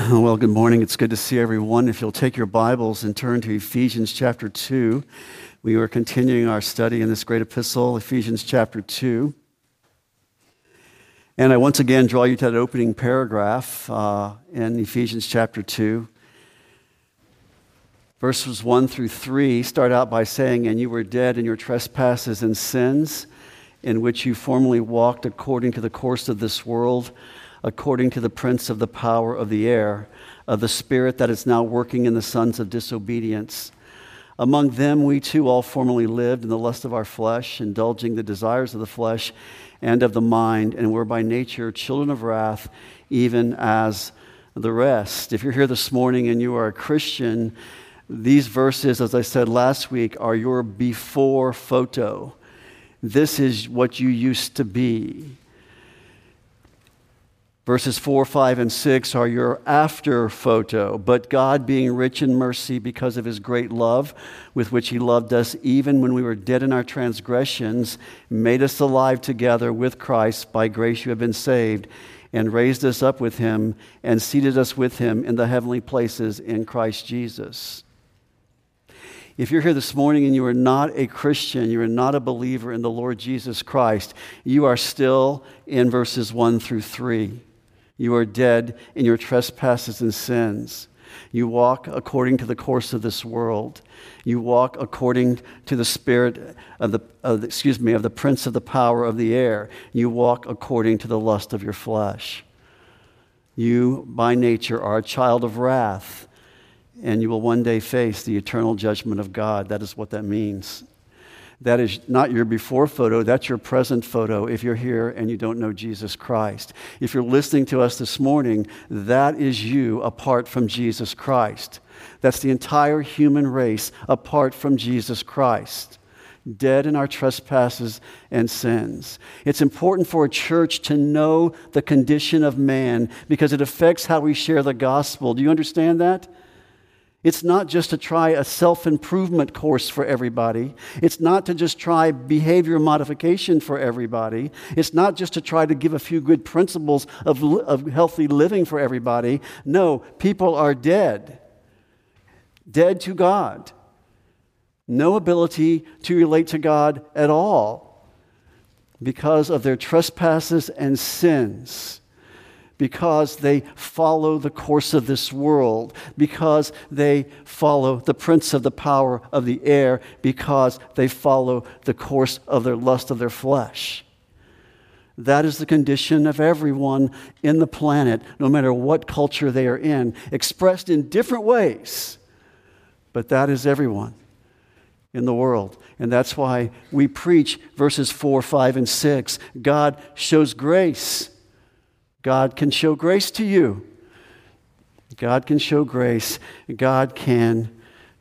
Well, good morning. It's good to see everyone. If you'll take your Bibles and turn to Ephesians chapter 2, we are continuing our study in this great epistle, Ephesians chapter 2. And I once again draw you to that opening paragraph in Ephesians chapter 2. Verses 1 through 3 start out by saying, "And you were dead in your trespasses and sins, in which you formerly walked according to the course of this world, according to the prince of the power of the air, of the spirit that is now working in the sons of disobedience. Among them we too all formerly lived in the lust of our flesh, indulging the desires of the flesh and of the mind, and were by nature children of wrath, even as the rest." If you're here this morning and you are a Christian, these verses, as I said last week, are your before photo. This is what you used to be. Verses 4, 5, and 6 are your after photo. "But God, being rich in mercy because of his great love with which he loved us, even when we were dead in our transgressions, made us alive together with Christ. By grace you have been saved, and raised us up with him, and seated us with him in the heavenly places in Christ Jesus." If you're here this morning and you are not a Christian, you are not a believer in the Lord Jesus Christ, you are still in verses 1 through 3. You are dead in your trespasses and sins. You walk according to the course of this world. You walk according to the spirit of the prince of the power of the air. You walk according to the lust of your flesh. You, by nature, are a child of wrath, and you will one day face the eternal judgment of God. That is what that means. That is not your before photo, that's your present photo if you're here and you don't know Jesus Christ. If you're listening to us this morning, that is you apart from Jesus Christ. That's the entire human race apart from Jesus Christ. Dead in our trespasses and sins. It's important for a church to know the condition of man because it affects how we share the gospel. Do you understand that? It's not just to try a self-improvement course for everybody. It's not to just try behavior modification for everybody. It's not just to try to give a few good principles of healthy living for everybody. No, people are dead. Dead to God. No ability to relate to God at all because of their trespasses and sins. Because they follow the course of this world, because they follow the prince of the power of the air, because they follow the course of their lust of their flesh. That is the condition of everyone in the planet, no matter what culture they are in, expressed in different ways. But that is everyone in the world. And that's why we preach verses 4, 5, and 6. God shows grace. God can show grace to you. God can show grace. God can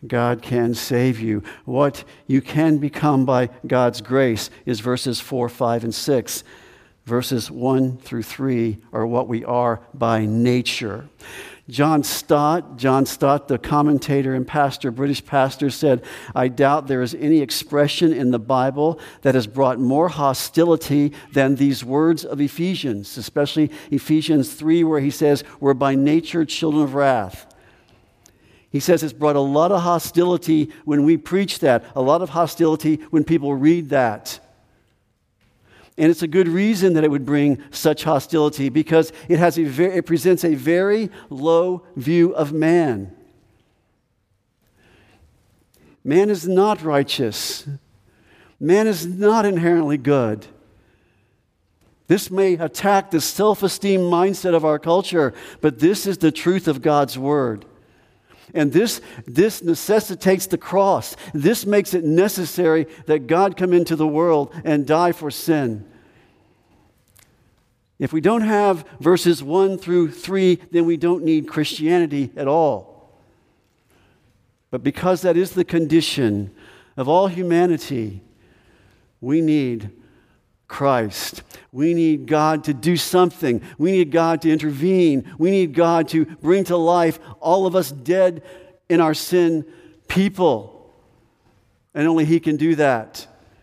save you. What you can become by God's grace is verses 4, 5, and 6. Verses 1 through 3 are what we are by nature. John Stott, the commentator and pastor, British pastor, said, "I doubt there is any expression in the Bible that has brought more hostility than these words of Ephesians, especially Ephesians 3, where he says, 'We're by nature children of wrath.'" He says it's brought a lot of hostility when we preach that, a lot of hostility when people read that. And it's a good reason that it would bring such hostility because it presents a very low view of man. Man is not righteous. Man is not inherently good. This may attack the self-esteem mindset of our culture, but this is the truth of God's word. And this necessitates the cross. This makes it necessary that God come into the world and die for sin. If we don't have verses 1 through 3, then we don't need Christianity at all. But because that is the condition of all humanity, we need Christ. We need God to do something. We need God to intervene. We need God to bring to life all of us dead in our sin people. And only He can do that.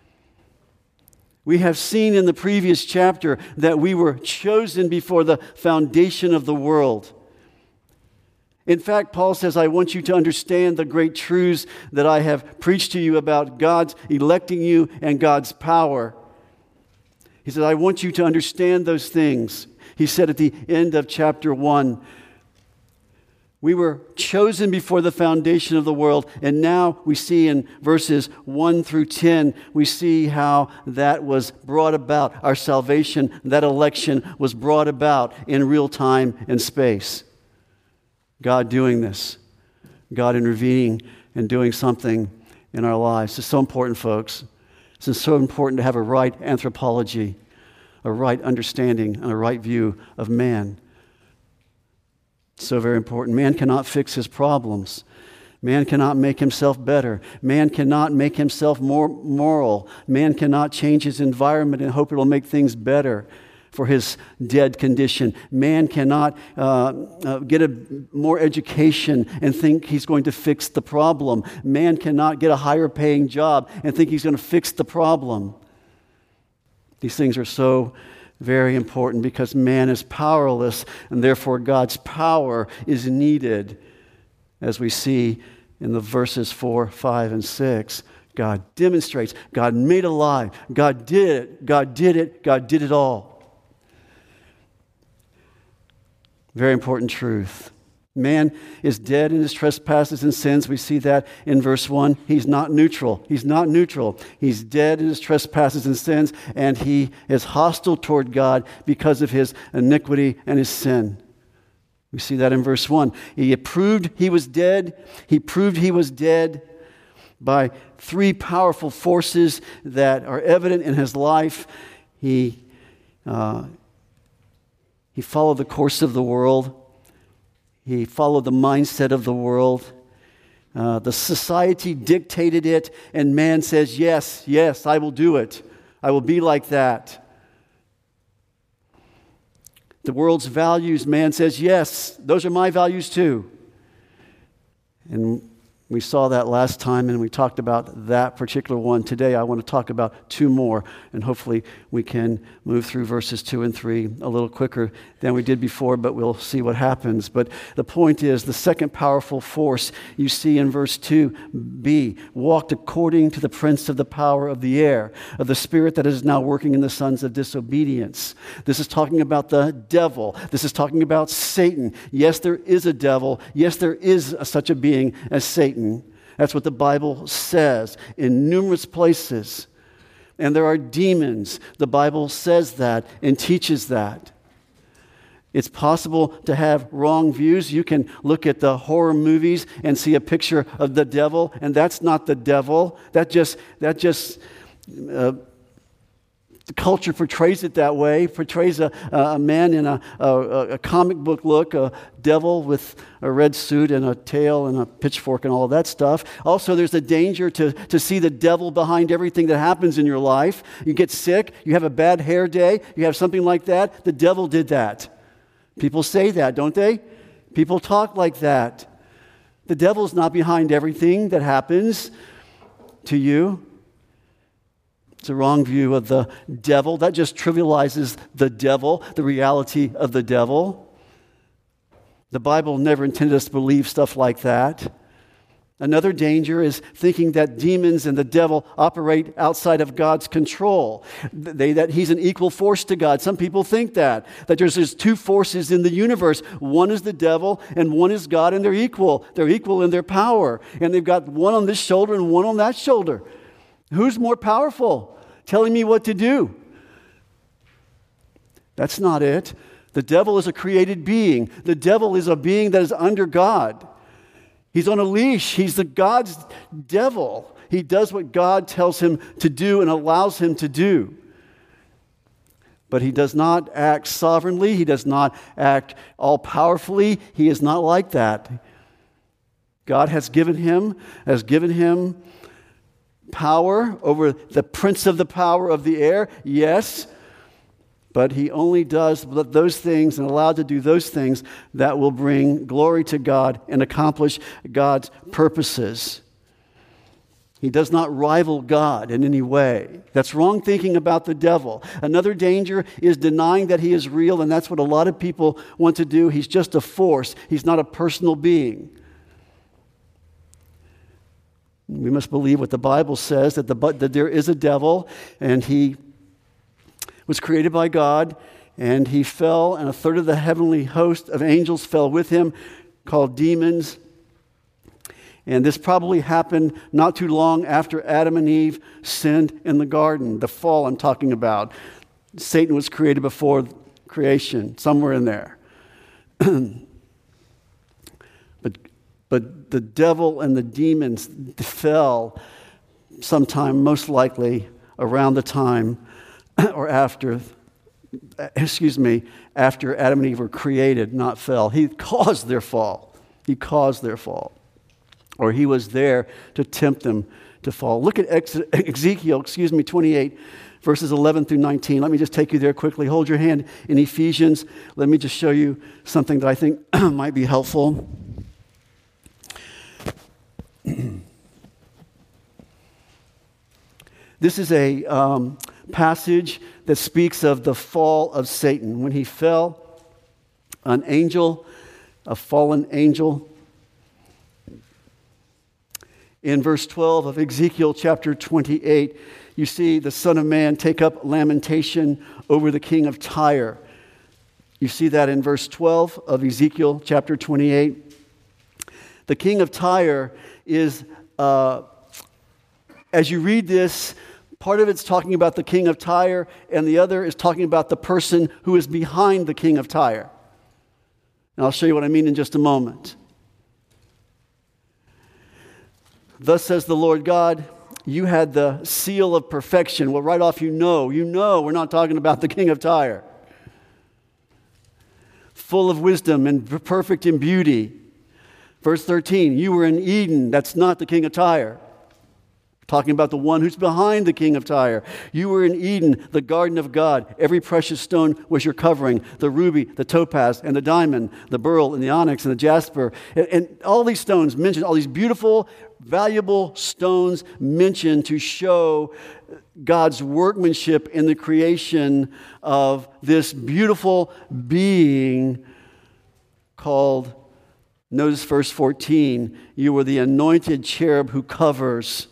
We have seen in the previous chapter that we were chosen before the foundation of the world. In fact, Paul says, I want you to understand the great truths that I have preached to you about God's electing you and God's power. He said, I want you to understand those things. He said at the end of chapter 1, we were chosen before the foundation of the world, and now we see in verses 1 through 10, we see how that was brought about. Our salvation, that election was brought about in real time and space. God doing this, God intervening and doing something in our lives. It's so important, folks. It's so important to have a right anthropology, a right understanding, and a right view of man. It's so very important. Man cannot fix his problems. Man cannot make himself better. Man cannot make himself more moral. Man cannot change his environment and hope it'll make things better for his dead condition. Man cannot get more education and think he's going to fix the problem. Man cannot get a higher paying job and think he's going to fix the problem. These things are so very important because man is powerless, and therefore God's power is needed. As we see in the verses 4, 5, and 6, God demonstrates, God made alive, God did it, God did it, God did it all. Very important truth. Man is dead in his trespasses and sins. We see that in verse 1. He's not neutral. He's not neutral. He's dead in his trespasses and sins, and he is hostile toward God because of his iniquity and his sin. We see that in verse 1. He proved he was dead. He proved he was dead by three powerful forces that are evident in his life. He followed the course of the world. He followed the mindset of the world. The society dictated it, and man says, yes, yes, I will do it. I will be like that. The world's values, man says, yes, those are my values too. And we saw that last time, and we talked about that particular one. Today, I want to talk about two more, and hopefully we can move through verses 2 and 3 a little quicker than we did before, but we'll see what happens. But the point is, the second powerful force you see in verse 2b, walked according to the prince of the power of the air, of the spirit that is now working in the sons of disobedience. This is talking about the devil. This is talking about Satan. Yes, there is a devil. Yes, there is such a being as Satan. That's what the Bible says in numerous places. And there are demons. The Bible says that and teaches that. It's possible to have wrong views. You can look at the horror movies and see a picture of the devil, and that's not the devil. The culture portrays it that way, portrays a man in a comic book look, a devil with a red suit and a tail and a pitchfork and all of that stuff. Also, there's a danger to see the devil behind everything that happens in your life. You get sick, you have a bad hair day, you have something like that, the devil did that. People say that, don't they? People talk like that. The devil's not behind everything that happens to you. It's a wrong view of the devil. That just trivializes the devil, the reality of the devil. The Bible never intended us to believe stuff like that. Another danger is thinking that demons and the devil operate outside of God's control. That he's an equal force to God. Some people think that there's two forces in the universe. One is the devil and one is God, and they're equal. They're equal in their power. And they've got one on this shoulder and one on that shoulder. Who's more powerful? Telling me what to do. That's not it. The devil is a created being. The devil is a being that is under God. He's on a leash. He's the God's devil. He does what God tells him to do and allows him to do. But he does not act sovereignly. He does not act all-powerfully. He is not like that. God has given him power over the prince of the power of the air, yes, but he only does those things and allowed to do those things that will bring glory to God and accomplish God's purposes. He does not rival God in any way. That's wrong thinking about the devil. Another danger is denying that he is real, and that's what a lot of people want to do. He's just a force. He's not a personal being. We must believe what the Bible says, that there is a devil, and he was created by God, and he fell, and a third of the heavenly host of angels fell with him, called demons. And this probably happened not too long after Adam and Eve sinned in the garden, the fall I'm talking about. Satan was created before creation, somewhere in there. But the devil and the demons fell sometime, most likely around the time or after Adam and Eve were created, not fell. He caused their fall. He caused their fall. Or he was there to tempt them to fall. Look at Ezekiel 28, verses 11 through 19. Let me just take you there quickly. Hold your hand in Ephesians. Let me just show you something that I think might be helpful. This is a passage that speaks of the fall of Satan. When he fell, a fallen angel, in verse 12 of Ezekiel chapter 28, you see the Son of Man take up lamentation over the king of Tyre. You see that in verse 12 of Ezekiel chapter 28. The king of Tyre is, as you read this, part of it's talking about the king of Tyre, and the other is talking about the person who is behind the king of Tyre. And I'll show you what I mean in just a moment. Thus says the Lord God, you had the seal of perfection. Well, right off you know we're not talking about the king of Tyre. Full of wisdom and perfect in beauty. Verse 13, you were in Eden. That's not the king of Tyre. Talking about the one who's behind the king of Tyre. You were in Eden, the garden of God. Every precious stone was your covering. The ruby, the topaz, and the diamond, the beryl, and the onyx, and the jasper. And all these stones mentioned, all these beautiful, valuable stones mentioned to show God's workmanship in the creation of this beautiful being called, notice verse 14, you were the anointed cherub who covers.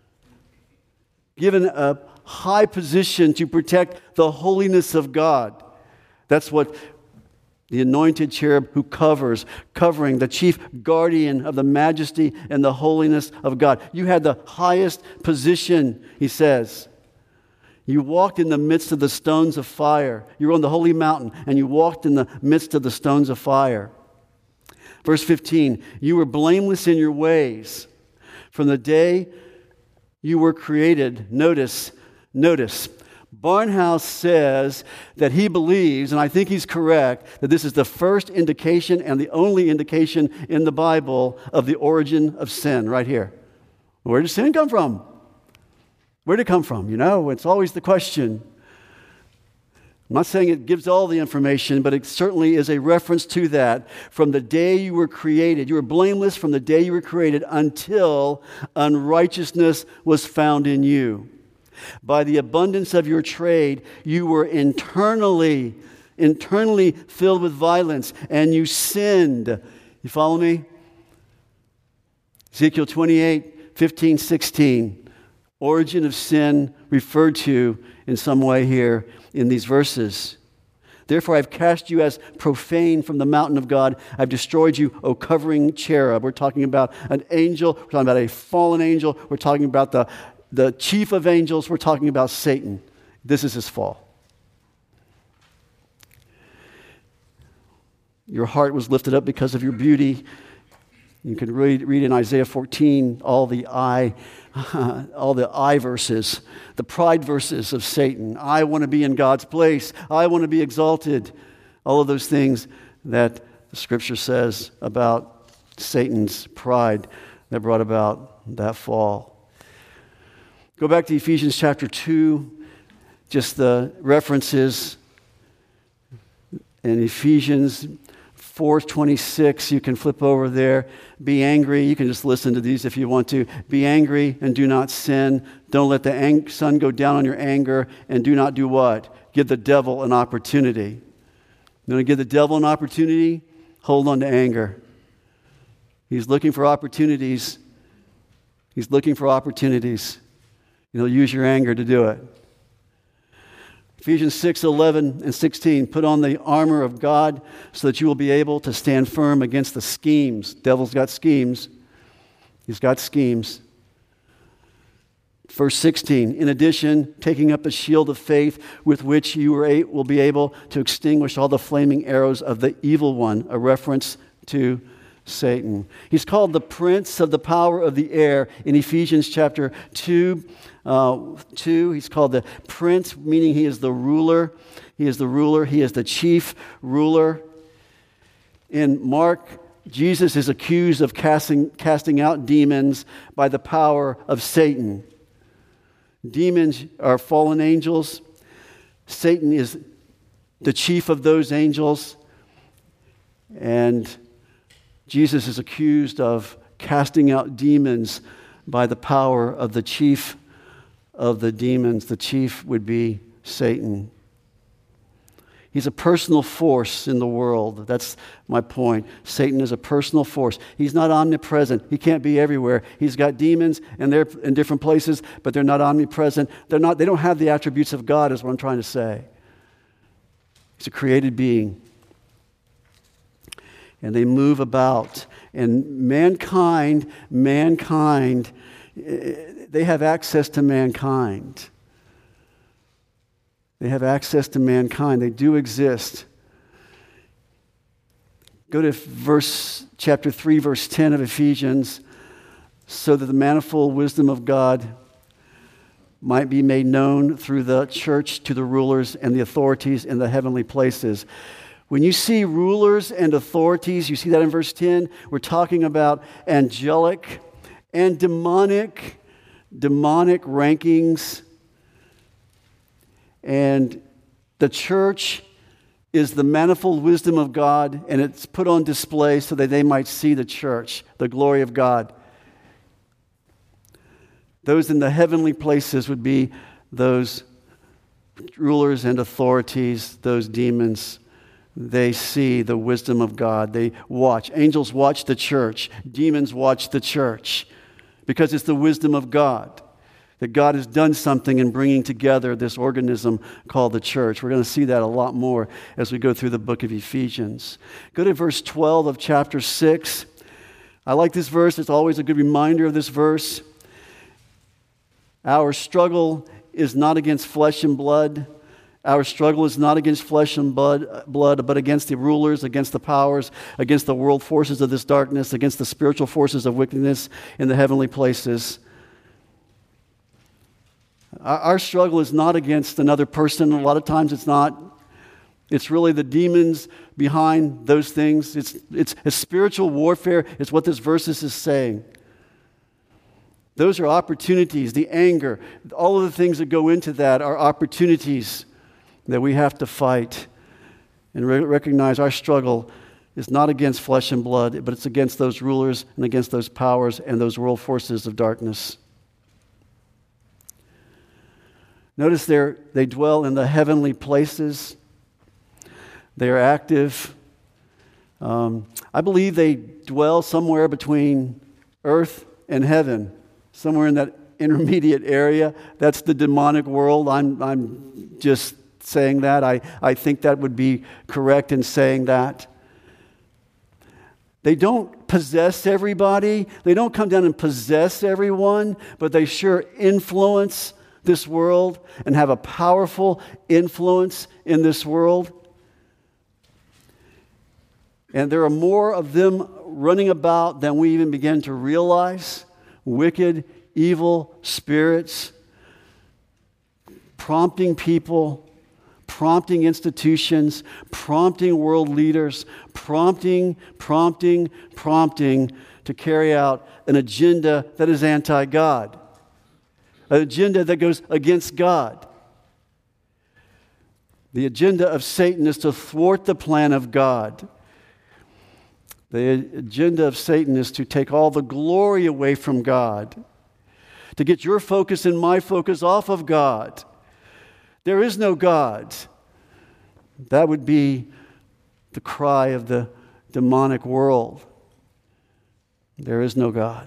Given a high position to protect the holiness of God. That's what the anointed cherub who covering the chief guardian of the majesty and the holiness of God. You had the highest position, he says. You walked in the midst of the stones of fire. You were on the holy mountain, and you walked in the midst of the stones of fire. Verse 15, you were blameless in your ways from the day you were created. Notice, Barnhouse says that he believes, and I think he's correct, that this is the first indication and the only indication in the Bible of the origin of sin, right here. Where did sin come from? Where did it come from? It's always the question. I'm not saying it gives all the information, but it certainly is a reference to that. From the day you were created, you were blameless from the day you were created until unrighteousness was found in you. By the abundance of your trade, you were internally filled with violence, and you sinned. You follow me? Ezekiel 28, 15, 16. Origin of sin referred to in some way here in these verses. Therefore, I've cast you as profane from the mountain of God. I've destroyed you, O covering cherub. We're talking about an angel. We're talking about a fallen angel. We're talking about the chief of angels. We're talking about Satan. This is his fall. Your heart was lifted up because of your beauty. You can read in Isaiah 14 all the I verses, the pride verses of Satan. I want to be in God's place. I want to be exalted. All of those things that the Scripture says about Satan's pride that brought about that fall. Go back to Ephesians chapter 2, just the references in Ephesians 4:26, you can flip over there. Be angry. You can just listen to these if you want to. Be angry and do not sin. Don't let the sun go down on your anger, and do not do what? Give the devil an opportunity. You want to give the devil an opportunity? Hold on to anger. He's looking for opportunities. He's looking for opportunities. He'll use your anger to do it. Ephesians 6:11 and 16, put on the armor of God so that you will be able to stand firm against the schemes. Devil's got schemes. He's got schemes. Verse 16, in addition, taking up the shield of faith with which you will be able to extinguish all the flaming arrows of the evil one, a reference to Satan. He's called the prince of the power of the air in Ephesians chapter 2. He's called the prince, meaning he is the ruler. He is the ruler. He is the chief ruler. In Mark, Jesus is accused of casting out demons by the power of Satan. Demons are fallen angels. Satan is the chief of those angels. And Jesus is accused of casting out demons by the power of the chief of the demons. The chief would be Satan. He's a personal force in the world. That's my point. Satan is a personal force. He's not omnipresent. He can't be everywhere. He's got demons, and they're in different places, but they're not omnipresent. They don't have the attributes of God, is what I'm trying to say. He's a created being. And they move about. And mankind, they have access to mankind. They have access to mankind. They do exist. Go to chapter 3, verse 10 of Ephesians. So that the manifold wisdom of God might be made known through the church to the rulers and the authorities in the heavenly places. When you see rulers and authorities, you see that in verse 10, we're talking about angelic and demonic rankings. And the church is the manifold wisdom of God, and it's put on display so that they might see the church, the glory of God. Those in the heavenly places would be those rulers and authorities, those demons. They see the wisdom of God. They watch. Angels watch the church. Demons watch the church because it's the wisdom of God. That God has done something in bringing together this organism called the church. We're going to see that a lot more as we go through the book of Ephesians. Go to verse 12 of chapter 6. I like this verse. It's always a good reminder of this verse. Our struggle is not against flesh and blood. Our struggle is not against flesh and blood, but against the rulers, against the powers, against the world forces of this darkness, against the spiritual forces of wickedness in the heavenly places. Our struggle is not against another person. A lot of times it's not. It's really the demons behind those things. It's a spiritual warfare. It's what this verse is saying. Those are opportunities. The anger, all of the things that go into that are opportunities that we have to fight and recognize our struggle is not against flesh and blood, but it's against those rulers and against those powers and those world forces of darkness. Notice they dwell in the heavenly places. They are active. I believe they dwell somewhere between earth and heaven, somewhere in that intermediate area. That's the demonic world. I'm just saying that. I think that would be correct in saying that. They don't possess everybody. They don't come down and possess everyone, but they sure influence this world and have a powerful influence in this world. And there are more of them running about than we even begin to realize. Wicked, evil spirits, prompting people, prompting institutions, prompting world leaders, prompting to carry out an agenda that is anti-God. An agenda that goes against God. The agenda of Satan is to thwart the plan of God. The agenda of Satan is to take all the glory away from God, to get your focus and my focus off of God. There is no God. That would be the cry of the demonic world. There is no God.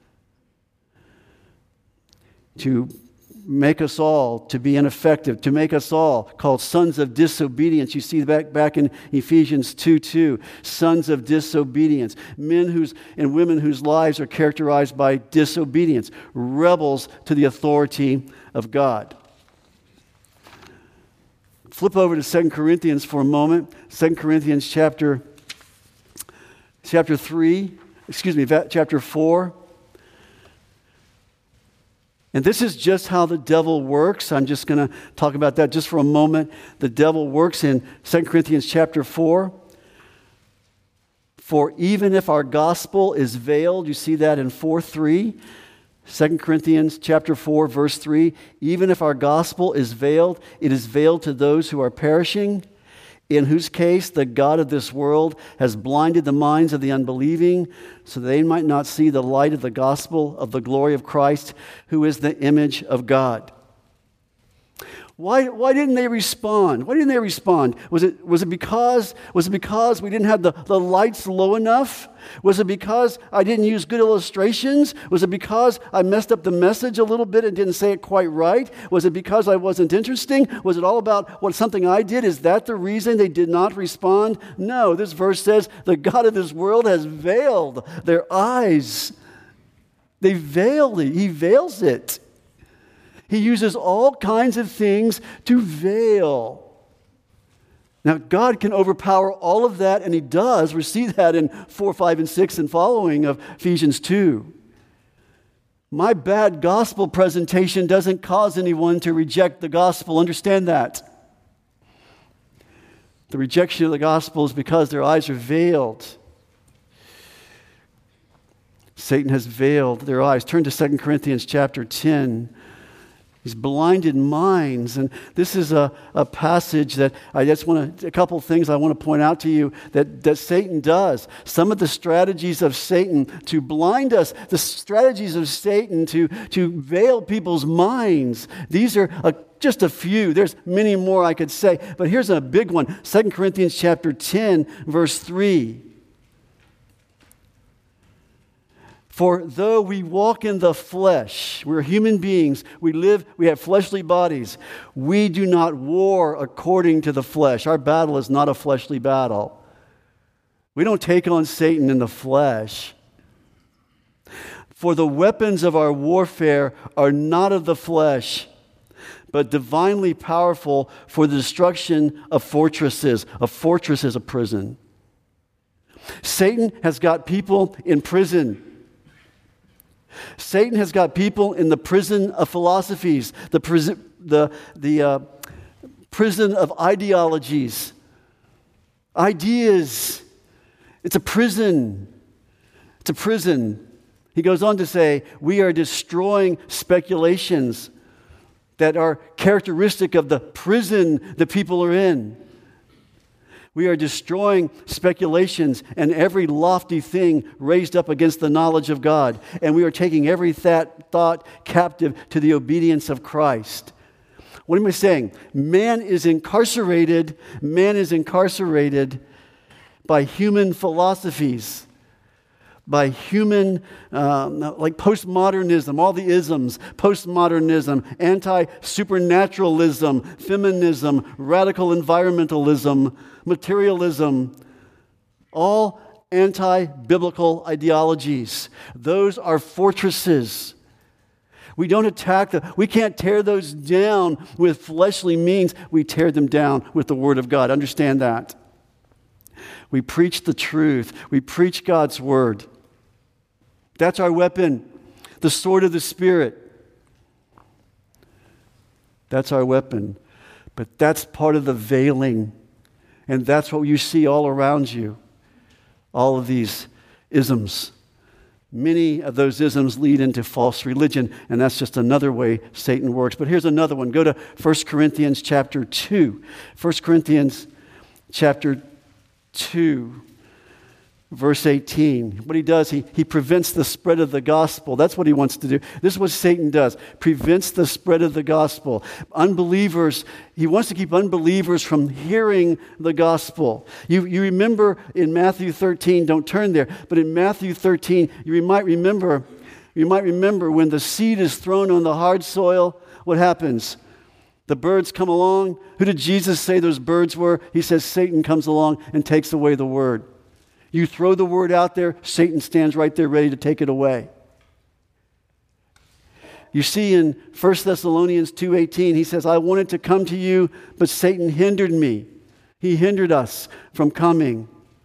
To make us all to be ineffective, to make us all called sons of disobedience. You see back in Ephesians 2:2, sons of disobedience. Men and women whose lives are characterized by disobedience, rebels to the authority of God. Flip over to 2 Corinthians for a moment. 2 Corinthians chapter 4. And this is just how the devil works. I'm just going to talk about that just for a moment. The devil works in 2 Corinthians chapter 4. For even if our gospel is veiled, you see that in 4:3. 2 Corinthians chapter 4, verse 3. Even if our gospel is veiled, it is veiled to those who are perishing, in whose case the God of this world has blinded the minds of the unbelieving, so they might not see the light of the gospel of the glory of Christ, who is the image of God. Why didn't they respond? Why didn't they respond? Was it because we didn't have the lights low enough? Was it because I didn't use good illustrations? Was it because I messed up the message a little bit and didn't say it quite right? Was it because I wasn't interesting? Was it all about something I did? Is that the reason they did not respond? No, this verse says the God of this world has veiled their eyes. He veils it. He uses all kinds of things to veil. Now, God can overpower all of that, and He does. We see that in 4, 5, and 6 and following of Ephesians 2. My bad gospel presentation doesn't cause anyone to reject the gospel. Understand that. The rejection of the gospel is because their eyes are veiled. Satan has veiled their eyes. Turn to 2 Corinthians chapter 10. These blinded minds. And this is a passage that a couple of things I want to point out to you that Satan does. Some of the strategies of Satan to blind us, the strategies of Satan to veil people's minds. These are just a few. There's many more I could say. But here's a big one. 2 Corinthians chapter 10, verse 3. For though we walk in the flesh, we're human beings, we have fleshly bodies, we do not war according to the flesh. Our battle is not a fleshly battle. We don't take on Satan in the flesh. For the weapons of our warfare are not of the flesh, but divinely powerful for the destruction of fortresses. A fortress is a prison. Satan has got people in prison. Satan has got people in the prison of philosophies, the prison of ideologies, ideas. It's a prison. It's a prison. He goes on to say, we are destroying speculations that are characteristic of the prison the people are in. We are destroying speculations and every lofty thing raised up against the knowledge of God. And we are taking every thought captive to the obedience of Christ. What am I saying? Man is incarcerated by human philosophies, by human, like postmodernism, all the isms, postmodernism, anti-supernaturalism, feminism, radical environmentalism, materialism, all anti-biblical ideologies. Those are fortresses. We don't attack them. We can't tear those down with fleshly means. We tear them down with the Word of God. Understand that. We preach the truth. We preach God's Word. That's our weapon, the sword of the Spirit. That's our weapon. But that's part of the veiling. And that's what you see all around you. All of these isms. Many of those isms lead into false religion, and that's just another way Satan works. But here's another one. Go to 1 Corinthians chapter 2. 1 Corinthians chapter 2. Verse 18, what he does, he prevents the spread of the gospel. That's what he wants to do. This is what Satan does, prevents the spread of the gospel. Unbelievers, he wants to keep unbelievers from hearing the gospel. You remember in Matthew 13, don't turn there, but in Matthew 13, you might remember when the seed is thrown on the hard soil, what happens? The birds come along. Who did Jesus say those birds were? He says Satan comes along and takes away the word. You throw the word out there, Satan stands right there ready to take it away. You see in 1 Thessalonians 2:18, he says, I wanted to come to you, but Satan hindered me. He hindered us from coming.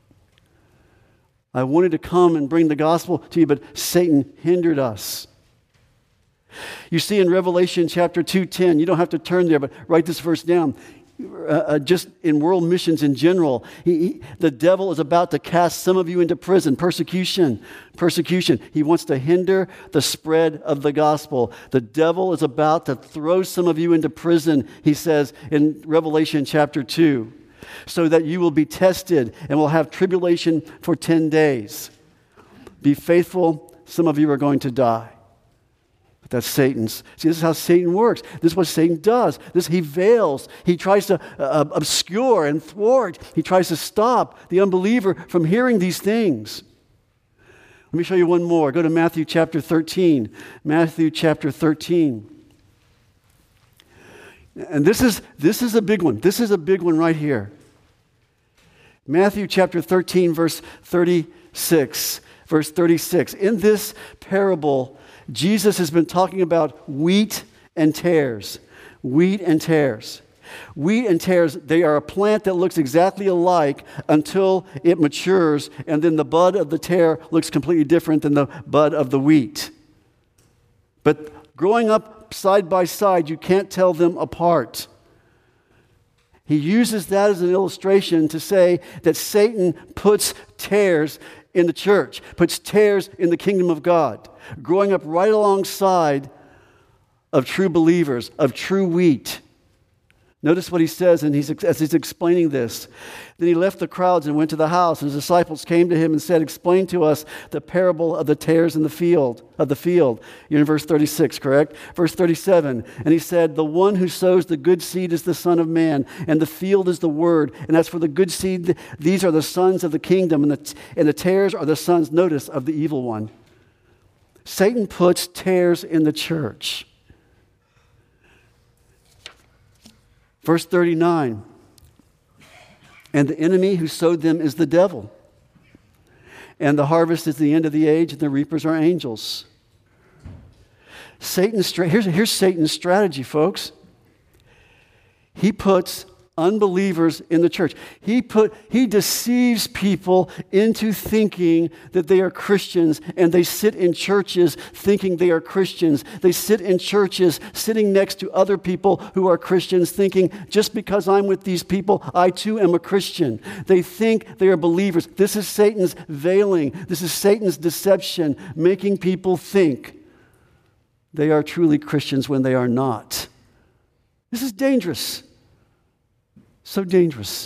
I wanted to come and bring the gospel to you, but Satan hindered us. You see in Revelation chapter 2:10, you don't have to turn there, but write this verse down. Just in world missions in general, the devil is about to cast some of you into prison, persecution. He wants to hinder the spread of the gospel. The devil is about to throw some of you into prison, he says in Revelation chapter 2, so that you will be tested and will have tribulation for 10 days. Be faithful, some of you are going to die. That's Satan's. See, this is how Satan works. This is what Satan does. He veils. He tries to obscure and thwart. He tries to stop the unbeliever from hearing these things. Let me show you one more. Go to Matthew chapter 13. Matthew chapter 13. And this is a big one. This is a big one right here. Matthew chapter 13, verse 36. Verse 36. In this parable, Jesus has been talking about wheat and tares. Wheat and tares. Wheat and tares, they are a plant that looks exactly alike until it matures, and then the bud of the tare looks completely different than the bud of the wheat. But growing up side by side, you can't tell them apart. He uses that as an illustration to say that Satan puts tares in the church, puts tares in the kingdom of God, growing up right alongside of true believers, of true wheat. Notice what he says as he's explaining this. Then he left the crowds and went to the house, and his disciples came to him and said, explain to us the parable of the tares in the field. You're in verse 36, correct? Verse 37, and he said, the one who sows the good seed is the Son of Man, and the field is the word. And as for the good seed, these are the sons of the kingdom, and the tares are the sons, notice, of the evil one. Satan puts tares in the church. Verse 39, and the enemy who sowed them is the devil. And the harvest is the end of the age, and the reapers are angels. Here's Satan's strategy, folks. He puts unbelievers in the church. He deceives people into thinking that they are Christians, and they sit in churches thinking they are Christians. They sit in churches sitting next to other people who are Christians, thinking, just because I'm with these people, I too am a Christian. They think they are believers. This is Satan's veiling. This is Satan's deception, making people think they are truly Christians when they are not. This is dangerous. So dangerous.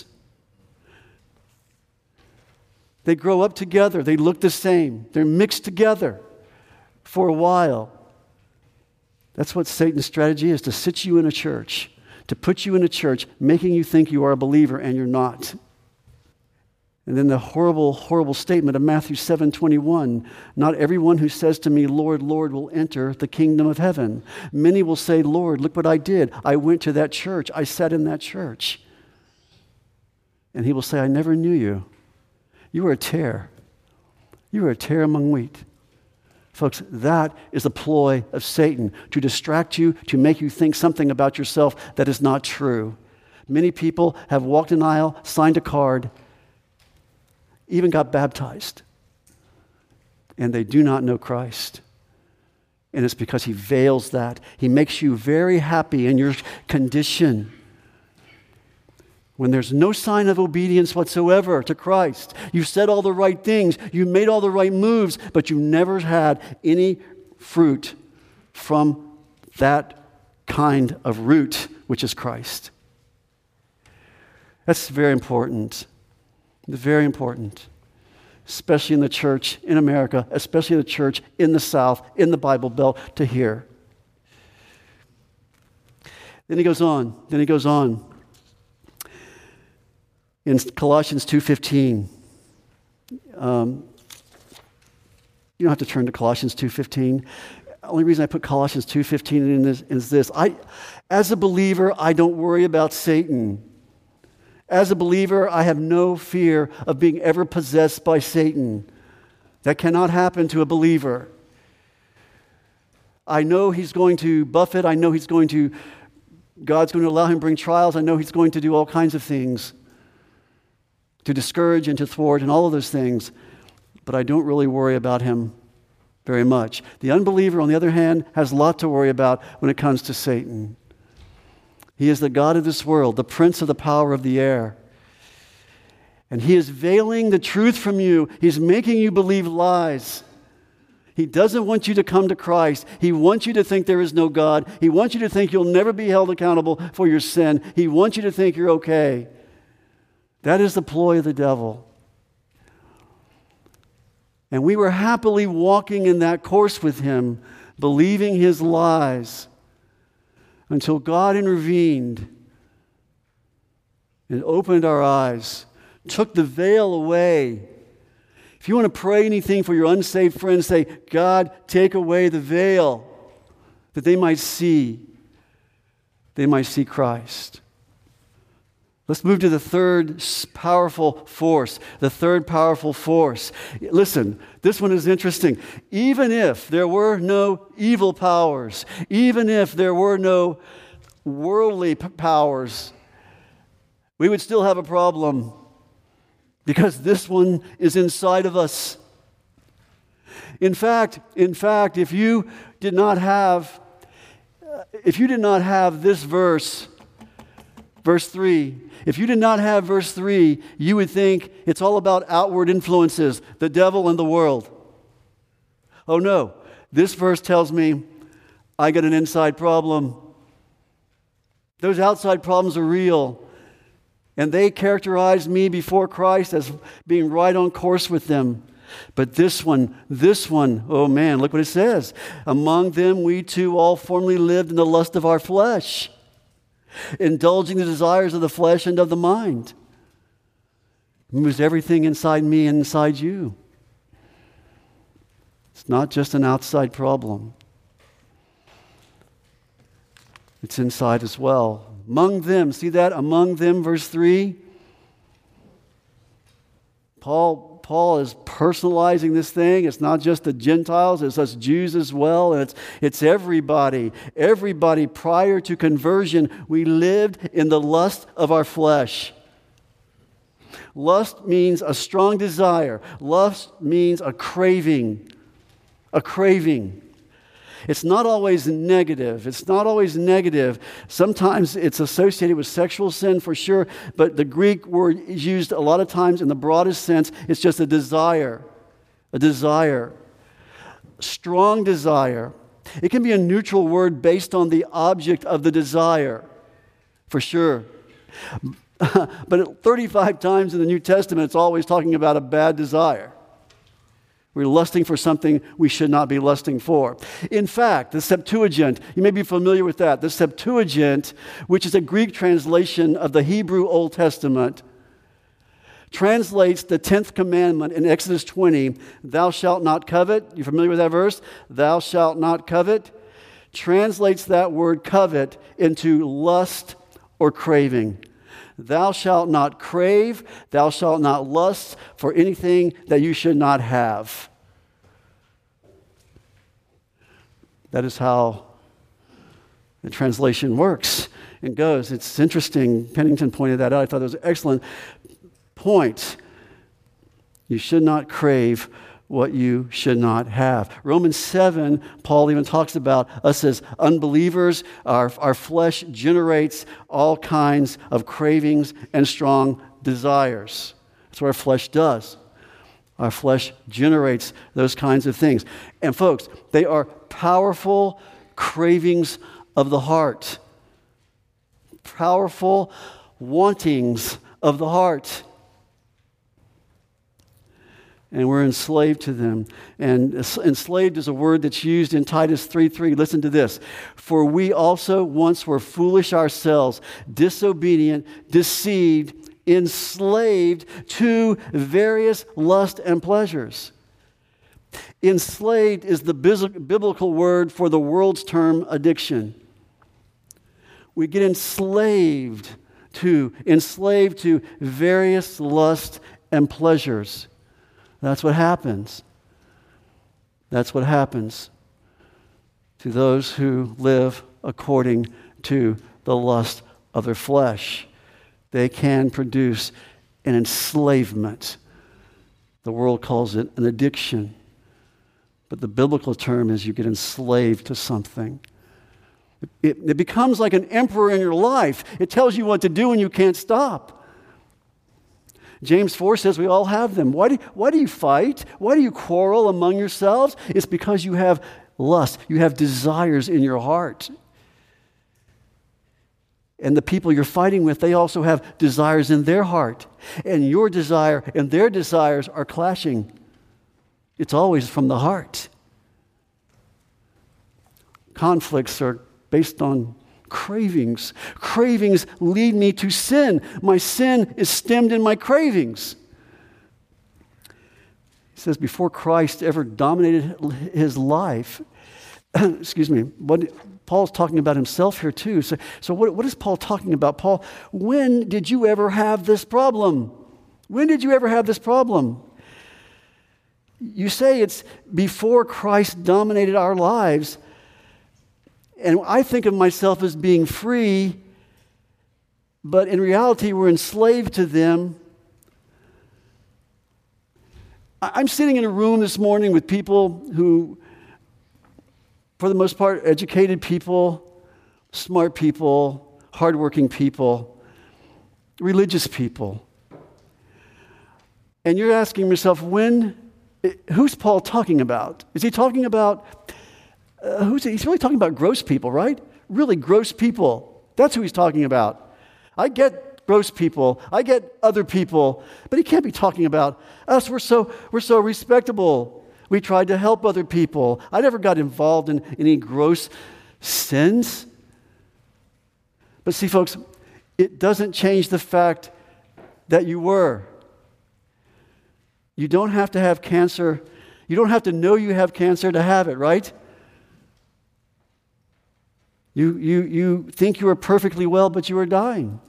They grow up together. They look the same. They're mixed together for a while. That's what Satan's strategy is, to sit you in a church, to put you in a church, making you think you are a believer and you're not. And then the horrible, horrible statement of Matthew 7:21, not everyone who says to me, Lord, Lord, will enter the kingdom of heaven. Many will say, Lord, look what I did. I went to that church. I sat in that church. And he will say, I never knew you. You were a tare. You were a tare among wheat. Folks, that is a ploy of Satan to distract you, to make you think something about yourself that is not true. Many people have walked an aisle, signed a card, even got baptized, and they do not know Christ. And it's because he veils that. He makes you very happy in your condition when there's no sign of obedience whatsoever to Christ. You've said all the right things, you've made all the right moves, but you never had any fruit from that kind of root, which is Christ. That's very important. Very important. especially in the church in America, especially the church in the South, in the Bible Belt, to hear. Then he goes on. In Colossians 2:15. You don't have to turn to Colossians 2:15. The only reason I put Colossians 2:15 in this is this. As a believer, I don't worry about Satan. As a believer, I have no fear of being ever possessed by Satan. That cannot happen to a believer. I know he's going to buffet. I know God's going to allow him to bring trials. I know he's going to do all kinds of things to discourage and to thwart and all of those things. But I don't really worry about him very much. The unbeliever, on the other hand, has a lot to worry about when it comes to Satan. He is the god of this world, the prince of the power of the air. And he is veiling the truth from you. He's making you believe lies. He doesn't want you to come to Christ. He wants you to think there is no God. He wants you to think you'll never be held accountable for your sin. He wants you to think you're okay. That is the ploy of the devil. And we were happily walking in that course with him, believing his lies, until God intervened and opened our eyes, took the veil away. If you want to pray anything for your unsaved friends, say, God, take away the veil, that they might see Christ. Let's move to the third powerful force. The third powerful force. Listen, this one is interesting. Even if there were no evil powers, even if there were no worldly powers, we would still have a problem, because this one is inside of us. In fact, if you did not have this verse 3, if you did not have verse 3, you would think it's all about outward influences, the devil and the world. Oh no, this verse tells me I got an inside problem. Those outside problems are real, and they characterize me before Christ as being right on course with them. But this one, oh man, look what it says. Among them we too all formerly lived in the lust of our flesh, indulging the desires of the flesh and of the mind. It moves everything inside me and inside you. It's not just an outside problem. It's inside as well. Among them, see that? Among them, verse 3. Paul is personalizing this thing. It's not just the Gentiles, it's us Jews as well. And it's everybody. Everybody prior to conversion, we lived in the lust of our flesh. Lust means a strong desire. Lust means a craving. A craving. It's not always negative. Sometimes it's associated with sexual sin for sure, but the Greek word is used a lot of times in the broadest sense. It's just a desire. Strong desire. It can be a neutral word based on the object of the desire, for sure. But 35 times in the New Testament, it's always talking about a bad desire. We're lusting for something we should not be lusting for. In fact, the Septuagint, you may be familiar with that. The Septuagint, which is a Greek translation of the Hebrew Old Testament, translates the 10th commandment in Exodus 20, thou shalt not covet. You familiar with that verse? Thou shalt not covet. Translates that word covet into lust or craving. Thou shalt not crave, thou shalt not lust for anything that you should not have. That is how the translation works and goes. It's interesting. Pennington pointed that out. I thought it was an excellent point. You should not crave what you should not have. Romans 7, Paul even talks about us as unbelievers. Our flesh generates all kinds of cravings and strong desires. That's what our flesh does. Our flesh generates those kinds of things. And folks, they are powerful cravings of the heart. Powerful wantings of the heart. and we're enslaved to them. And enslaved is a word that's used in Titus 3:3. Listen to this. For we also once were foolish ourselves, disobedient, deceived, enslaved to various lusts and pleasures. Enslaved is the biblical word for the world's term addiction. We get enslaved to various lusts and pleasures. That's what happens. That's what happens to those who live according to the lust of their flesh. They can produce an enslavement. The world calls it an addiction. But the biblical term is you get enslaved to something. It becomes like an emperor in your life. It tells you what to do and you can't stop. James 4 says we all have them. Why do you fight? Why do you quarrel among yourselves? It's because you have lust. You have desires in your heart. And the people you're fighting with, they also have desires in their heart. And your desire and their desires are clashing. It's always from the heart. Conflicts are based on cravings. Cravings lead me to sin. My sin is stemmed in my cravings. He says before Christ ever dominated his life, Paul's talking about himself here too. So what is Paul talking about? Paul, when did you ever have this problem? When did you ever have this problem? You say it's before Christ dominated our lives. And I think of myself as being free, but in reality, we're enslaved to them. I'm sitting in a room this morning with people who, for the most part, educated people, smart people, hardworking people, religious people. And you're asking yourself, who's Paul talking about? Is he talking about he's really talking about gross people, right? Really gross people. That's who he's talking about. I get gross people. I get other people. But he can't be talking about us. We're so respectable. We tried to help other people. I never got involved in any gross sins. But see, folks, it doesn't change the fact that you were. You don't have to have cancer. You don't have to know you have cancer to have it, right? You think you are perfectly well, but you are dying.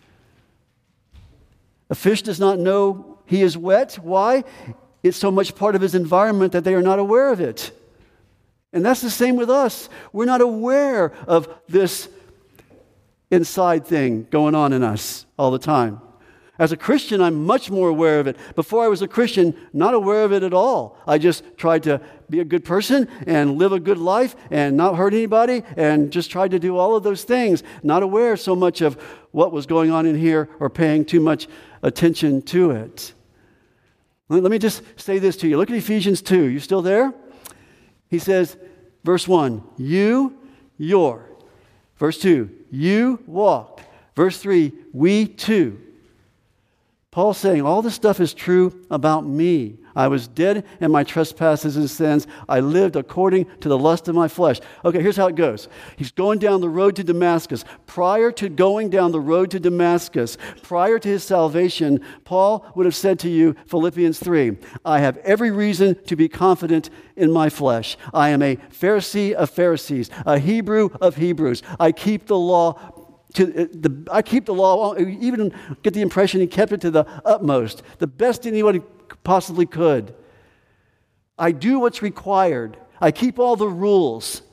A fish does not know he is wet. Why? It's so much part of his environment that they are not aware of it. And that's the same with us. We're not aware of this inside thing going on in us all the time. As a Christian, I'm much more aware of it. Before I was a Christian, not aware of it at all. I just tried to be a good person and live a good life and not hurt anybody and just tried to do all of those things, not aware so much of what was going on in here or paying too much attention to it. Let me just say this to you. Look at Ephesians 2. You still there? He says, verse 1, your. Verse 2, you walked. Verse 3, we too. Paul's saying all this stuff is true about me. I was dead in my trespasses and sins. I lived according to the lust of my flesh. Okay, here's how it goes. He's going down the road to Damascus. Prior to going down the road to Damascus, prior to his salvation, Paul would have said to you, Philippians 3, I have every reason to be confident in my flesh. I am a Pharisee of Pharisees, a Hebrew of Hebrews. I keep the law. I keep the law, even get the impression he kept it to the utmost, the best anyone possibly could. I do what's required. I keep all the rules.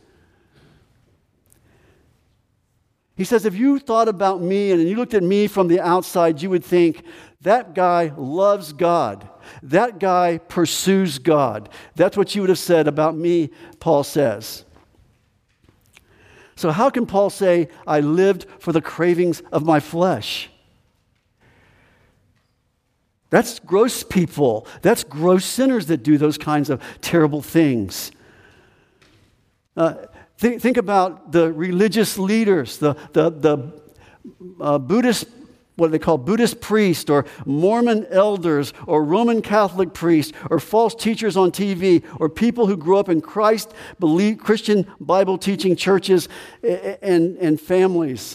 He says, if you thought about me and you looked at me from the outside, you would think, that guy loves God. That guy pursues God. That's what you would have said about me, Paul says. So how can Paul say, I lived for the cravings of my flesh? That's gross people. That's gross sinners that do those kinds of terrible things. Think about the religious leaders, the Buddhist what they call Buddhist priests or Mormon elders or Roman Catholic priests or false teachers on TV or people who grew up in Christian Bible teaching churches and families.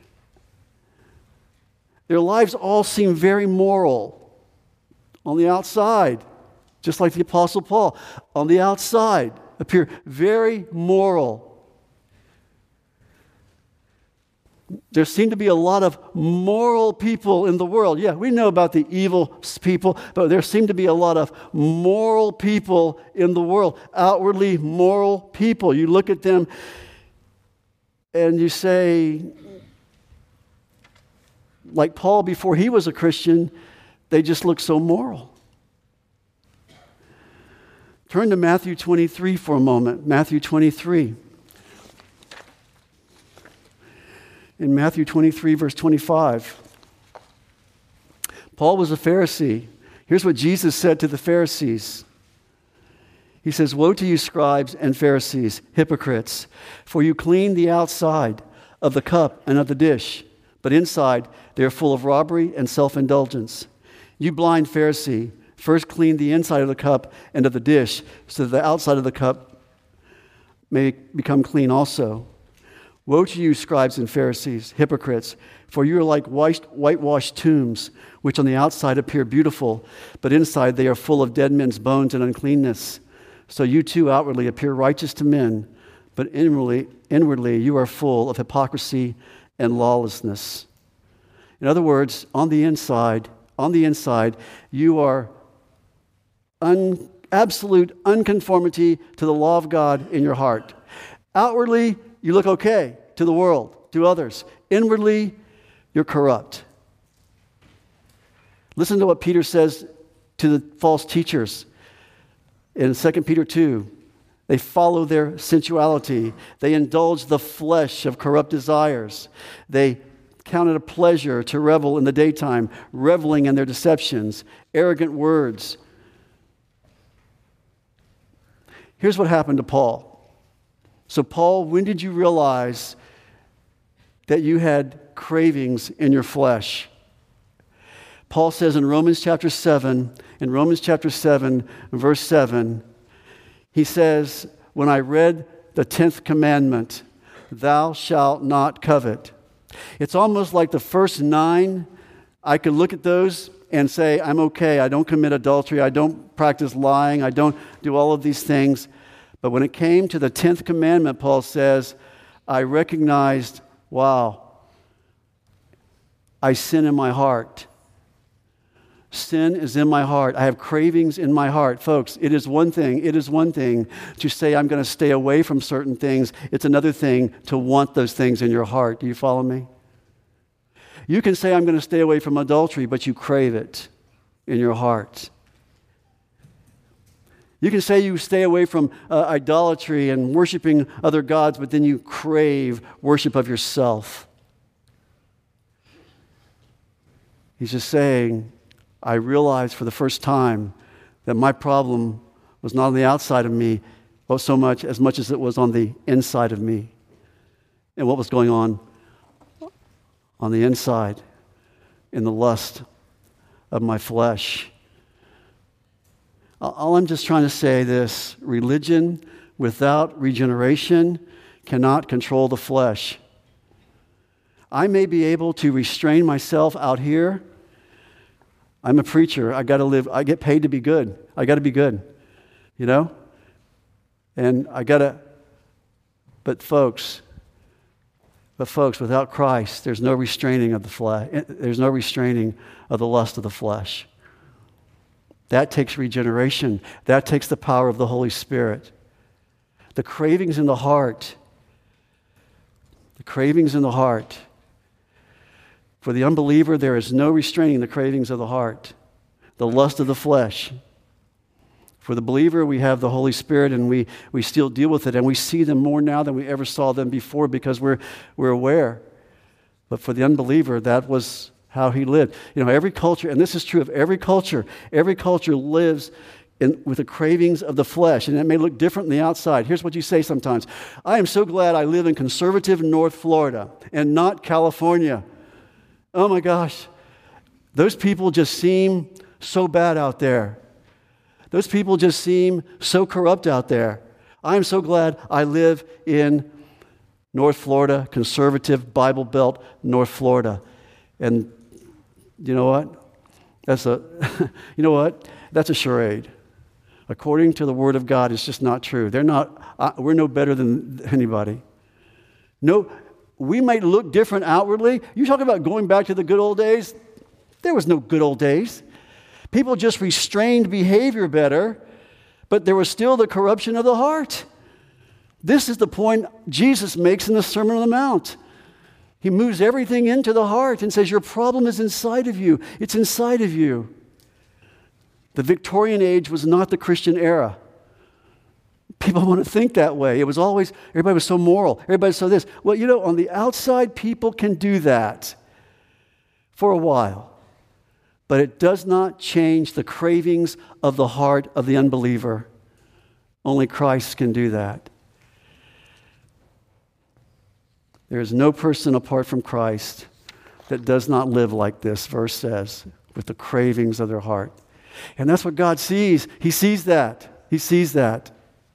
Their lives all seem very moral on the outside, just like the Apostle Paul. On the outside, appear very moral. There seem to be a lot of moral people in the world. Yeah, we know about the evil people, but there seem to be a lot of moral people in the world, outwardly moral people. You look at them and you say, like Paul before he was a Christian, they just look so moral. Turn to Matthew 23 for a moment. Matthew 23. In Matthew 23, verse 25, Paul was a Pharisee. Here's what Jesus said to the Pharisees. He says, "Woe to you, scribes and Pharisees, hypocrites, for you clean the outside of the cup and of the dish, but inside they are full of robbery and self-indulgence. You blind Pharisee, first clean the inside of the cup and of the dish, so that the outside of the cup may become clean also. Woe to you, scribes and Pharisees, hypocrites, for you are like whitewashed tombs, which on the outside appear beautiful, but inside they are full of dead men's bones and uncleanness. So you too outwardly appear righteous to men, but inwardly you are full of hypocrisy and lawlessness." In other words, on the inside, you are absolute unconformity to the law of God in your heart. Outwardly, you look okay to the world, to others. Inwardly, you're corrupt. Listen to what Peter says to the false teachers in 2 Peter 2. They follow their sensuality. They indulge the flesh of corrupt desires. They count it a pleasure to revel in the daytime, reveling in their deceptions, arrogant words. Here's what happened to Paul. So, Paul, when did you realize that you had cravings in your flesh? Paul says in Romans chapter 7, verse 7, he says, "When I read the 10th commandment, thou shalt not covet." It's almost like the first 9, I could look at those and say, I'm okay, I don't commit adultery, I don't practice lying, I don't do all of these things. But when it came to the 10th commandment, Paul says, I recognized, wow, I sin in my heart. Sin is in my heart. I have cravings in my heart. Folks, it is one thing to say I'm going to stay away from certain things. It's another thing to want those things in your heart. Do you follow me? You can say I'm going to stay away from adultery, but you crave it in your heart. You can say you stay away from idolatry and worshiping other gods, but then you crave worship of yourself. He's just saying, I realized for the first time that my problem was not on the outside of me, but so much as it was on the inside of me. And what was going on the inside, in the lust of my flesh. All I'm just trying to say this: religion without regeneration cannot control the flesh. I may be able to restrain myself out here. I'm a preacher. I got to live. I get paid to be good. I got to be good, you know? And I got to, but folks, without Christ, there's no restraining of the flesh. There's no restraining of the lust of the flesh. That takes regeneration. That takes the power of the Holy Spirit. The cravings in the heart. The cravings in the heart. For the unbeliever, there is no restraining the cravings of the heart, the lust of the flesh. For the believer, we have the Holy Spirit, and we still deal with it, and we see them more now than we ever saw them before because we're aware. But for the unbeliever, that was how he lived. You know, every culture, and this is true of every culture lives with the cravings of the flesh, and it may look different on the outside. Here's what you say sometimes: I am so glad I live in conservative North Florida and not California. Oh my gosh, Those people just seem so bad out there. Those people just seem so corrupt out there. I'm so glad I live in North Florida, conservative Bible Belt, North Florida. And you know what? That's a charade. According to the Word of God, it's just not true. We're no better than anybody. No, we might look different outwardly. You talk about going back to the good old days. There was no good old days. People just restrained behavior better, but there was still the corruption of the heart. This is the point Jesus makes in the Sermon on the Mount. He moves everything into the heart and says, your problem is inside of you. It's inside of you. The Victorian age was not the Christian era. People want to think that way. It was always, everybody was so moral. Everybody was so this. Well, on the outside, people can do that for a while. But it does not change the cravings of the heart of the unbeliever. Only Christ can do that. There is no person apart from Christ that does not live like this verse says, with the cravings of their heart. And that's what God sees. He sees that. He sees that.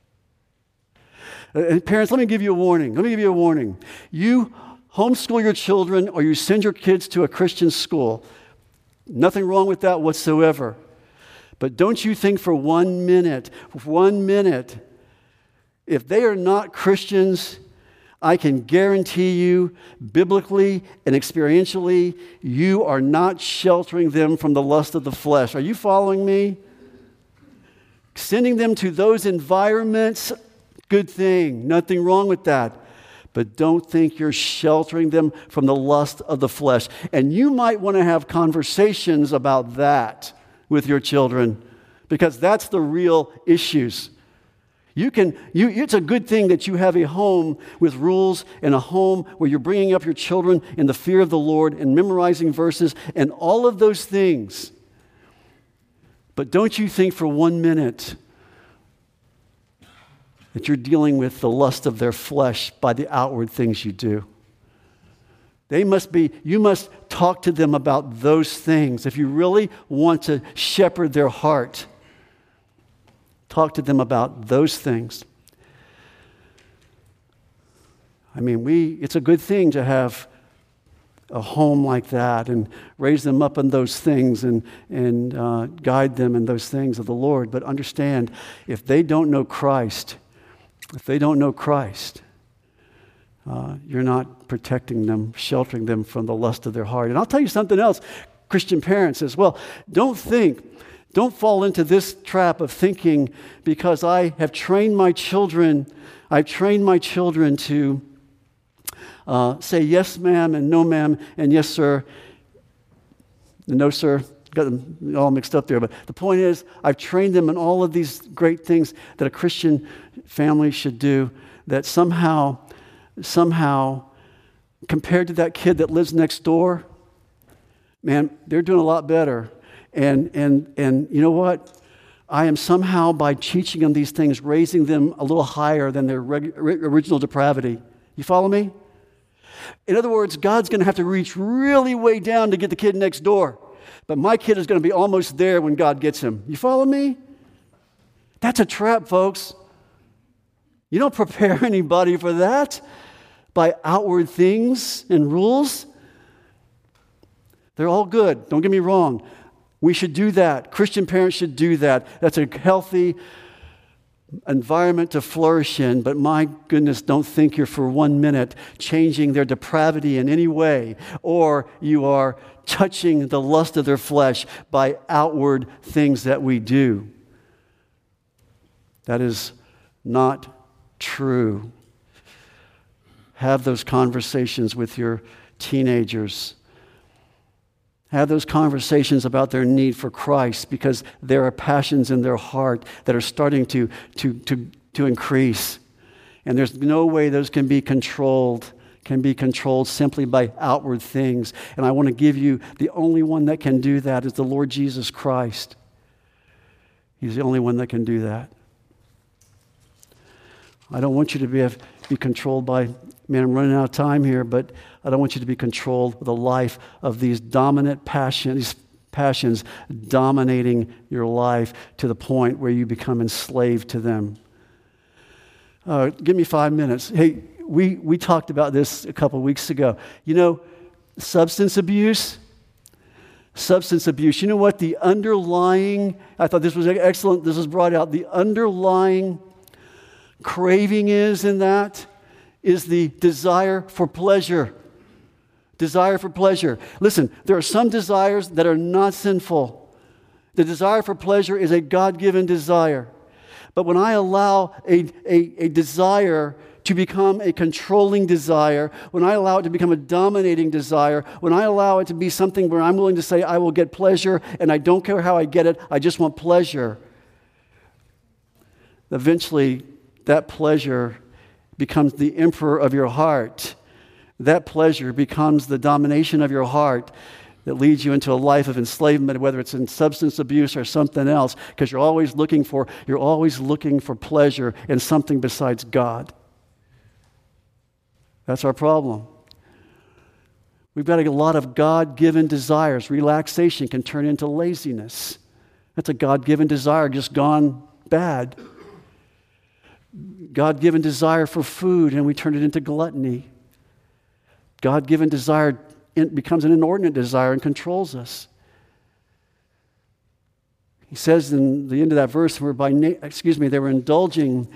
And parents, let me give you a warning. You homeschool your children or you send your kids to a Christian school. Nothing wrong with that whatsoever. But don't you think for 1 minute, if they are not Christians, I can guarantee you, biblically and experientially, you are not sheltering them from the lust of the flesh. Are you following me? Sending them to those environments, good thing. Nothing wrong with that. But don't think you're sheltering them from the lust of the flesh. And you might want to have conversations about that with your children, because that's the real issues. It's a good thing that you have a home with rules and a home where you're bringing up your children in the fear of the Lord and memorizing verses and all of those things. But don't you think for 1 minute that you're dealing with the lust of their flesh by the outward things you do. You must talk to them about those things. If you really want to shepherd their heart, talk to them about those things. It's a good thing to have a home like that and raise them up in those things and guide them in those things of the Lord. But understand, if they don't know Christ, you're not protecting them, sheltering them from the lust of their heart. And I'll tell you something else, Christian parents as well. Don't fall into this trap of thinking, because I have trained my children to say yes, ma'am, and no, ma'am, and yes, sir, and no, sir. Got them all mixed up there. But the point is, I've trained them in all of these great things that a Christian family should do, that somehow, compared to that kid that lives next door, man, they're doing a lot better. And you know what? I am somehow, by teaching them these things, raising them a little higher than their original depravity. You follow me? In other words, God's going to have to reach really way down to get the kid next door. But my kid is going to be almost there when God gets him. You follow me? That's a trap, folks. You don't prepare anybody for that by outward things and rules. They're all good. Don't get me wrong. We should do that. Christian parents should do that. That's a healthy environment to flourish in. But my goodness, don't think you're for 1 minute changing their depravity in any way, or you are touching the lust of their flesh by outward things that we do. That is not true. Have those conversations with your teenagers. Have those conversations about their need for Christ, because there are passions in their heart that are starting to increase. And there's no way those can be controlled simply by outward things. And I want to give you the only one that can do that is the Lord Jesus Christ. He's the only one that can do that. I don't want you to be controlled by, man, I'm running out of time here, but I don't want you to be controlled with a life of these dominant passions, these passions dominating your life to the point where you become enslaved to them. Give me 5 minutes. Hey, we talked about this a couple weeks ago. You know, substance abuse. You know what the underlying, I thought this was excellent, this was brought out, the underlying craving is in that is the desire for pleasure. Desire for pleasure. Listen, there are some desires that are not sinful. The desire for pleasure is a God-given desire. But when I allow a desire to become a controlling desire, when I allow it to become a dominating desire, when I allow it to be something where I'm willing to say, I will get pleasure and I don't care how I get it, I just want pleasure. Eventually, that pleasure becomes the emperor of your heart. That pleasure becomes the domination of your heart that leads you into a life of enslavement, whether it's in substance abuse or something else, because you're always looking for pleasure in something besides God. That's our problem. We've got a lot of God-given desires. Relaxation can turn into laziness. That's a God-given desire just gone bad. God-given desire for food, and we turn it into gluttony. God-given desire becomes an inordinate desire and controls us. He says in the end of that verse, they were indulging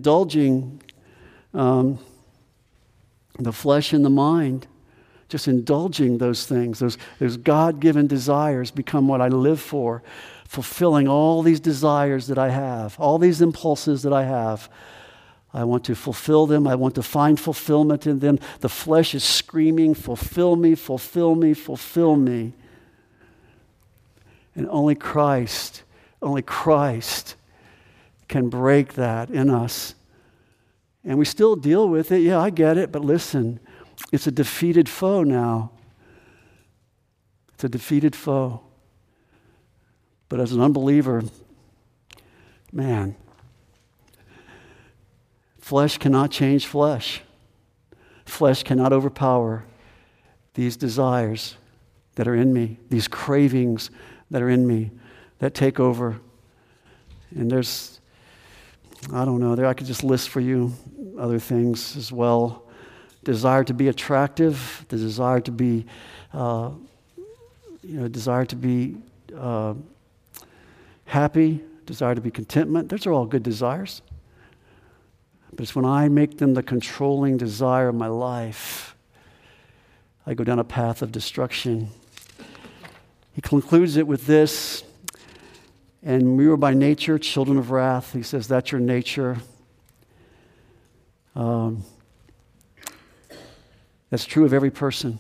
the flesh and the mind, just indulging those things. Those God-given desires become what I live for, fulfilling all these desires that I have, all these impulses that I have. I want to fulfill them. I want to find fulfillment in them. The flesh is screaming, fulfill me, fulfill me, fulfill me. And only Christ can break that in us. And we still deal with it. Yeah, I get it. But listen, it's a defeated foe now. It's a defeated foe. But as an unbeliever, man, flesh cannot change flesh. Flesh cannot overpower these desires that are in me, these cravings that are in me, that take over. And there's, I don't know, I could just list for you other things as well. Desire to be attractive, the desire to be, happy, desire to be contentment. Those are all good desires. But it's when I make them the controlling desire of my life, I go down a path of destruction. He concludes it with this, and we were by nature children of wrath. He says, that's your nature. That's true of every person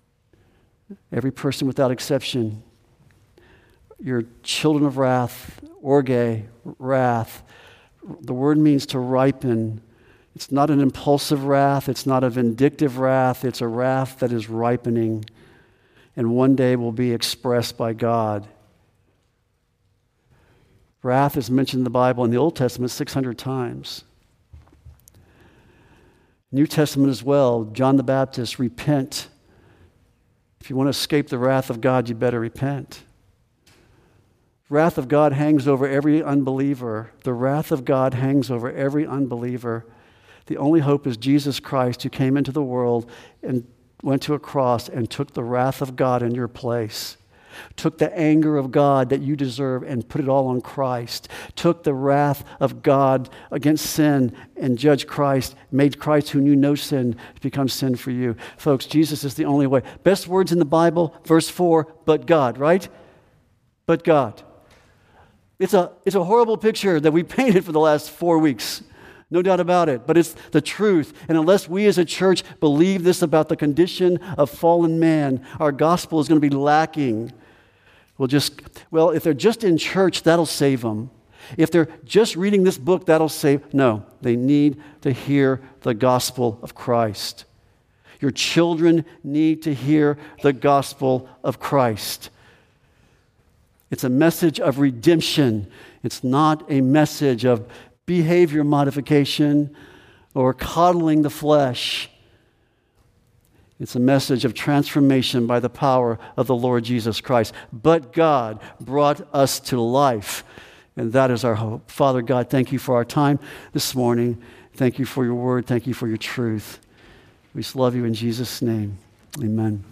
without exception. You're children of wrath, orge, wrath. The word means to ripen. It's not an impulsive wrath. It's not a vindictive wrath. It's a wrath that is ripening and one day will be expressed by God. Wrath is mentioned in the Bible in the Old Testament 600 times. New Testament as well, John the Baptist, repent. If you want to escape the wrath of God, you better repent. Wrath of God hangs over every unbeliever. The wrath of God hangs over every unbeliever. The only hope is Jesus Christ, who came into the world and went to a cross and took the wrath of God in your place. Took the anger of God that you deserve and put it all on Christ. Took the wrath of God against sin and judged Christ, made Christ, who knew no sin, become sin for you. Folks, Jesus is the only way. Best words in the Bible, verse 4, but God, right? But God. It's a horrible picture that we painted for the last 4 weeks. No doubt about it, but it's the truth. And unless we as a church believe this about the condition of fallen man, our gospel is going to be lacking. If they're just in church, that'll save them. If they're just reading this book, that'll save. No, they need to hear the gospel of Christ. Your children need to hear the gospel of Christ. It's a message of redemption. It's not a message of behavior modification or coddling the flesh. It's a message of transformation by the power of the Lord Jesus Christ. But God brought us to life, and that is our hope. Father God, thank you for our time this morning. Thank you for your word. Thank you for your truth. We just love you in Jesus' name. Amen.